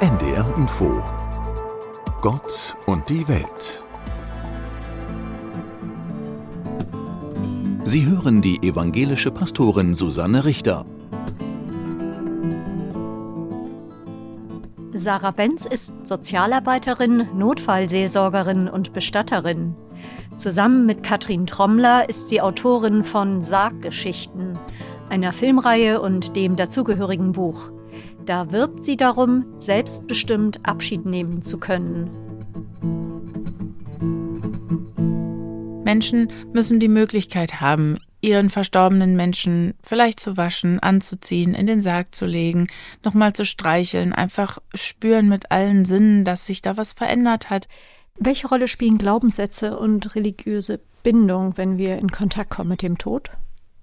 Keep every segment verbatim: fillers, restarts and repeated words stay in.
N D R Info. Gott und die Welt. Sie hören die evangelische Pastorin Susanne Richter. Sarah Benz ist Sozialarbeiterin, Notfallseelsorgerin und Bestatterin. Zusammen mit Katrin Trommler ist sie Autorin von Sarggeschichten, einer Filmreihe und dem dazugehörigen Buch. Da wirbt sie darum, selbstbestimmt Abschied nehmen zu können. Menschen müssen die Möglichkeit haben, ihren verstorbenen Menschen vielleicht zu waschen, anzuziehen, in den Sarg zu legen, nochmal zu streicheln, einfach spüren mit allen Sinnen, dass sich da was verändert hat. Welche Rolle spielen Glaubenssätze und religiöse Bindung, wenn wir in Kontakt kommen mit dem Tod?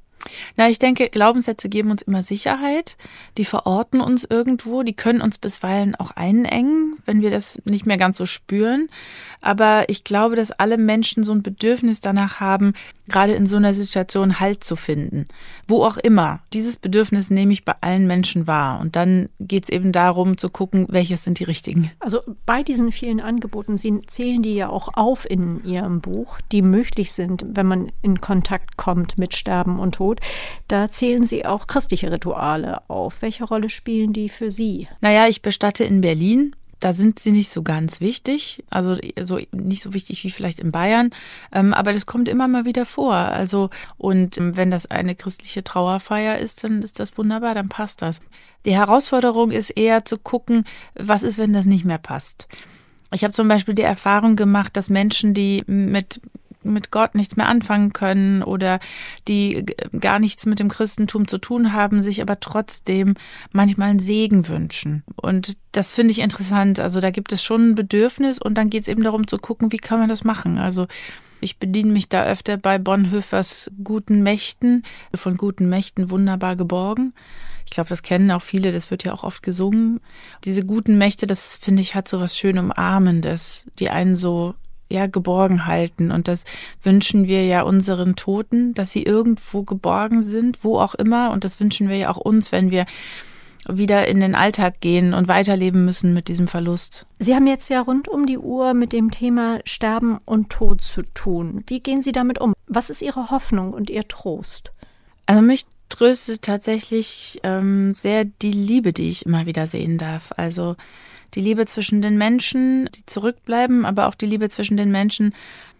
Na, ich denke, Glaubenssätze geben uns immer Sicherheit, die verorten uns irgendwo, die können uns bisweilen auch einengen, wenn wir das nicht mehr ganz so spüren. Aber ich glaube, dass alle Menschen so ein Bedürfnis danach haben, gerade in so einer Situation Halt zu finden. Wo auch immer. Dieses Bedürfnis nehme ich bei allen Menschen wahr. Und dann geht es eben darum zu gucken, welches sind die richtigen. Also bei diesen vielen Angeboten, Sie zählen die ja auch auf in Ihrem Buch, die möglich sind, wenn man in Kontakt kommt mit Sterben und Tod. Da zählen Sie auch christliche Rituale auf. Welche Rolle spielen die für Sie? Naja, ich bestatte in Berlin. Da sind sie nicht so ganz wichtig, also so nicht so wichtig wie vielleicht in Bayern, ähm, aber das kommt immer mal wieder vor. Also und ähm, wenn das eine christliche Trauerfeier ist, dann ist das wunderbar, dann passt das. Die Herausforderung ist eher zu gucken, was ist, wenn das nicht mehr passt. Ich habe zum Beispiel die Erfahrung gemacht, dass Menschen, die mit mit Gott nichts mehr anfangen können oder die gar nichts mit dem Christentum zu tun haben, sich aber trotzdem manchmal einen Segen wünschen. Und das finde ich interessant. Also da gibt es schon ein Bedürfnis und dann geht es eben darum zu gucken, wie kann man das machen. Also ich bediene mich da öfter bei Bonhoeffers guten Mächten, von guten Mächten wunderbar geborgen. Ich glaube, das kennen auch viele, das wird ja auch oft gesungen. Diese guten Mächte, das finde ich, hat so was schön Umarmendes, die einen so ja, geborgen halten. Und das wünschen wir ja unseren Toten, dass sie irgendwo geborgen sind, wo auch immer. Und das wünschen wir ja auch uns, wenn wir wieder in den Alltag gehen und weiterleben müssen mit diesem Verlust. Sie haben jetzt ja rund um die Uhr mit dem Thema Sterben und Tod zu tun. Wie gehen Sie damit um? Was ist Ihre Hoffnung und Ihr Trost? Also mich tröstet tatsächlich ähm, sehr die Liebe, die ich immer wieder sehen darf. Also die Liebe zwischen den Menschen, die zurückbleiben, aber auch die Liebe zwischen den Menschen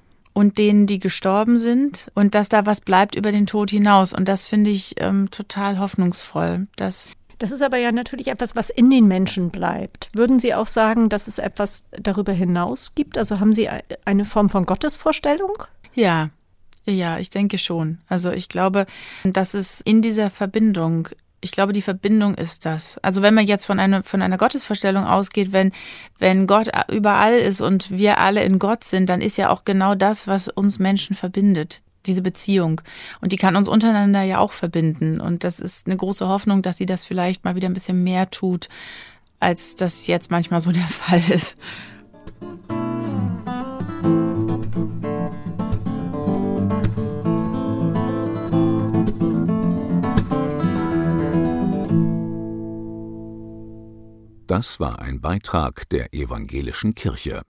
und denen, die gestorben sind. Und dass da was bleibt über den Tod hinaus. Und das finde ich ähm, total hoffnungsvoll. Dass das ist aber ja natürlich etwas, was in den Menschen bleibt. Würden Sie auch sagen, dass es etwas darüber hinaus gibt? Also haben Sie eine Form von Gottesvorstellung? Ja, ja, ich denke schon. Also ich glaube, dass es in dieser Verbindung Ich glaube, die Verbindung ist das. Also wenn man jetzt von einer, von einer Gottesvorstellung ausgeht, wenn, wenn Gott überall ist und wir alle in Gott sind, dann ist ja auch genau das, was uns Menschen verbindet, diese Beziehung. Und die kann uns untereinander ja auch verbinden. Und das ist eine große Hoffnung, dass sie das vielleicht mal wieder ein bisschen mehr tut, als das jetzt manchmal so der Fall ist. Das war ein Beitrag der Evangelischen Kirche.